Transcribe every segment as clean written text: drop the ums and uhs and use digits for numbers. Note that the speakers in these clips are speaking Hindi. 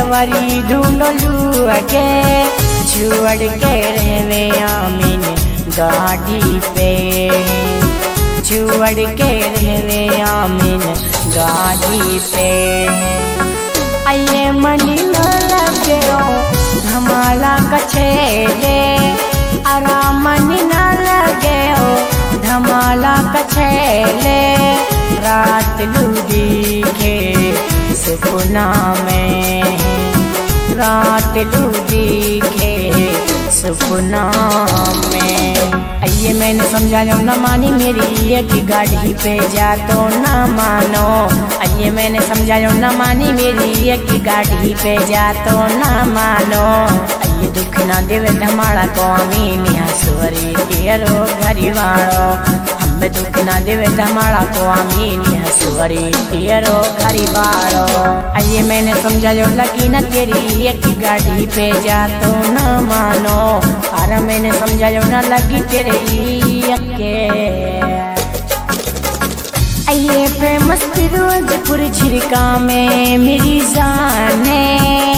सवारी ढूंढलू के छुअड़ के रहवे आमीन गाड़ी पे, छुअड़ के रहवे आमीन गाड़ी पे। आइए मनी न लगे धमाला कछेले, आराम मनी न लगे धमाला कछेले। रात लूडी के सपना में, रात लूडी के सपना में। आइए मैंने समझा जो न मानी मेरी एक गाड़ी पे जा तो न मानो। आइए मैंने समझा जो न मानी मेरी एक गाड़ी पे जा तो न मानो। आइए दुख ना देवे धमाड़ा को आमीन हसुरी तेरो घरी वालो। हमें दुख ना देवे धमाड़ा को आमीन हसुरी तेरो घरी वालो। आइए मैंने समझा जो लगी न तेरी एक गाड़ी पे जा तो न मानो। और मैंने समझा जो न लगी तेरे अके। आइए फेमस फिरोजपुर झिरका में मेरी जान है।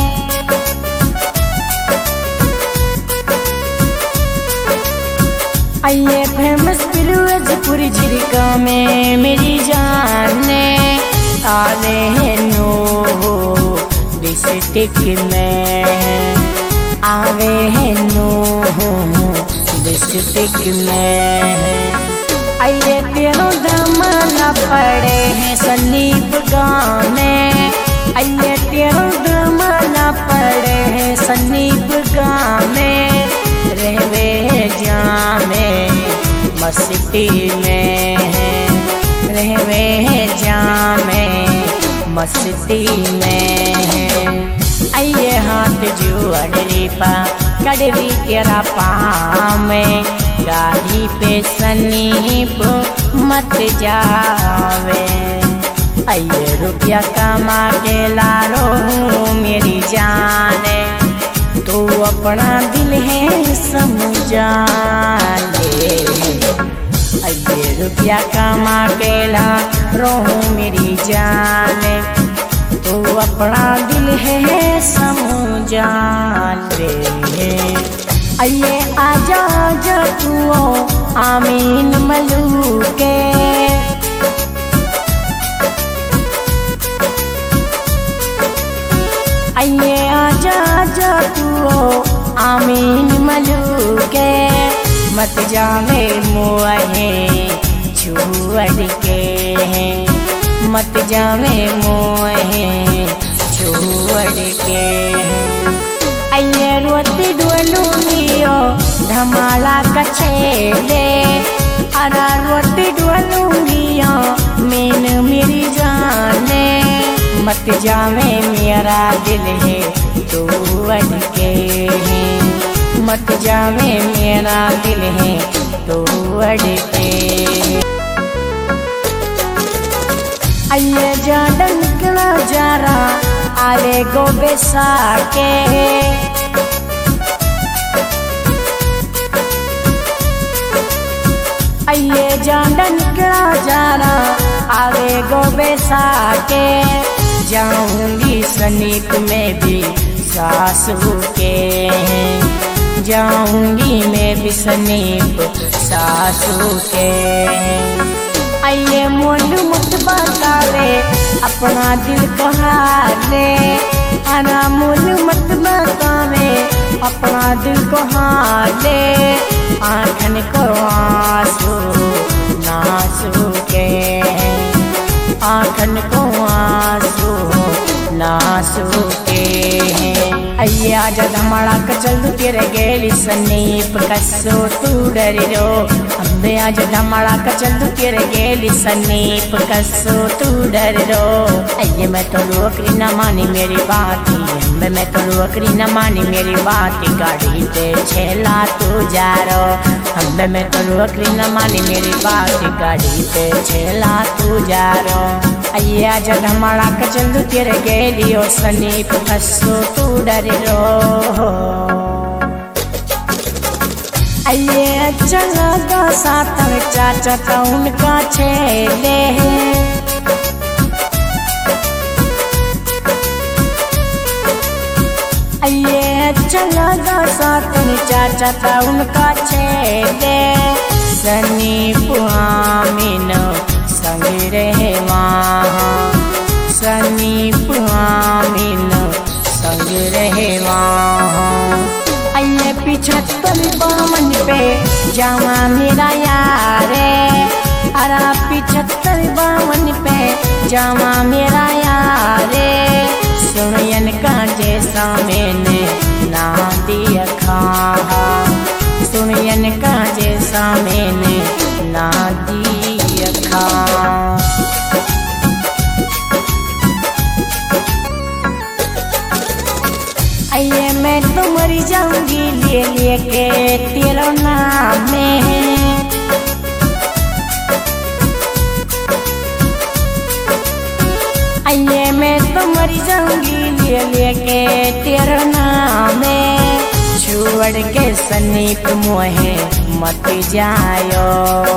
आइए फेमस फिरोजपुर झिरका में मेरी जान है। आवे है नो डिस्ट्रिक्ट में, आवे है नो डिस्ट्रिक्ट में। आइए तेरो धमाला पड़े हैं सनीप गाँव में। आइए तेरो धमाला पड़े हैं सनीप गाँव में। रहवे जामे मस्ती में, रहवे जामे मस्ती में। आइए हाथ जुअड़ी पा कड़वी तेरा पाँव में। गाड़ी पे सनीप मत जावे। आइए रुपया कमा के लारो मेरी जाने। तो अपना दिल है समझा ले। आइए रुपया कमा के लारो मेरी जाने। तो अपना दिल है समझा ले। आइए आजा जा तू आमीन मलू के। आइए आजा जा तू आमीन मलू के। मत जावे मुआहे छुअड़ के, मत जावे मुआहे छुअड़ के। आइए रोती डुअलूंगियो धमाला कछेले। अरा रोती डुअलूंगियो मीन मेरी जाने। मत जावे मेरा दिल है तू अड़के, मत जावे मेरा दिल है तू अड़के। आइए जाडन निकला जारा आवे गो बेसा के। आइए जाडन निकला जारा आवे गो बेसा के। जाऊंगी सनीप में भी सासू के, जाऊंगी मैं भी सनीप सासू के। आइए मोलू मत बतावे अपना दिल को हारे। आना मोलू मत बतावे अपना दिल को हारे। आँखन को आंसू नासू के, आँखन को आंसू नासू के। आइए आजा धमाड़ा कचल दू तेरे गेली सनीप कसो तू डरी रो। अम्बे आजा धमाड़ा कचल दू तेरे गेली सनीप कसो तू डरी रो। आइए मैं तो रोकरी न मानी मेरी बात, अम्बे मैं तो रोकरी न मानी मेरी बात। गाड़ी पे छेला तू जा रो। अम्बे मैं तो रोकरी न मानी मेरी बात। गाड़ी पे छेला तू जा रो। आइए आजा धमाड़ा कचल दू तेरे गेली ओ सनीप कसो तू डरी रो। आइए चला गा सातन चाचा तो उनका छेले। ये चला गा सातन चाचा था उनका छेदे सनी पुआमिन संग रहे वहाँ सनी पुआमिन संग रहे वहाँ। आइए 75 पे जावा मेरा यारे अरा 75 पे जावा मेरा यारे सुनियन का जैसा मैंने ना दिया खा सुनियन का जैसा मैंने ना दिया खा। आइए मैं तो मर जाऊंगी ले के तेरा नाम में आइए मैं तो मर जाऊंगी ले के तेरा नाम में छोड़ के सनीप मोहे मत जायो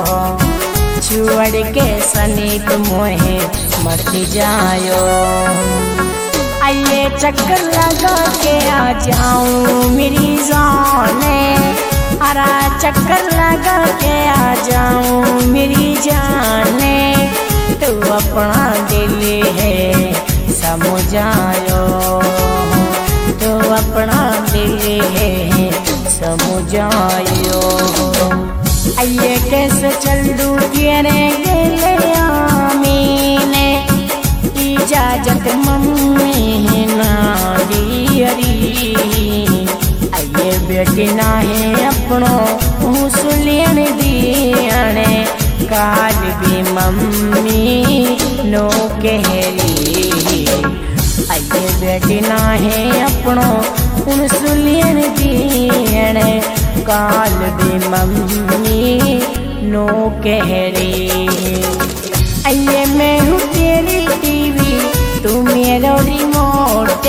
छोड़ के सनीप मोहे मत जायो। आइए चक्कर लगा के आ जाऊं मेरी जाने अरा चक्कर लगा के आ जाऊं मेरी जाने तू अपना दिल है समझायो तू अपना दिल है समझायो। आइए कैसे चल दूं तेरे गले आमीने इजाजत मम्मी ना दियरी आइए बेटी ना है अपनो हुसलियन दियाने काल भी मम्मी नो कहरी आइए बेटी ना है अपनो हुसलियन दियाने काल भी मम्मी नो कहरी। आइए मैं हूँ तेरी टीवी तू मेरा रिमोट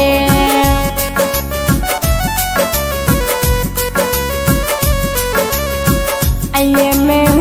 आइए मैं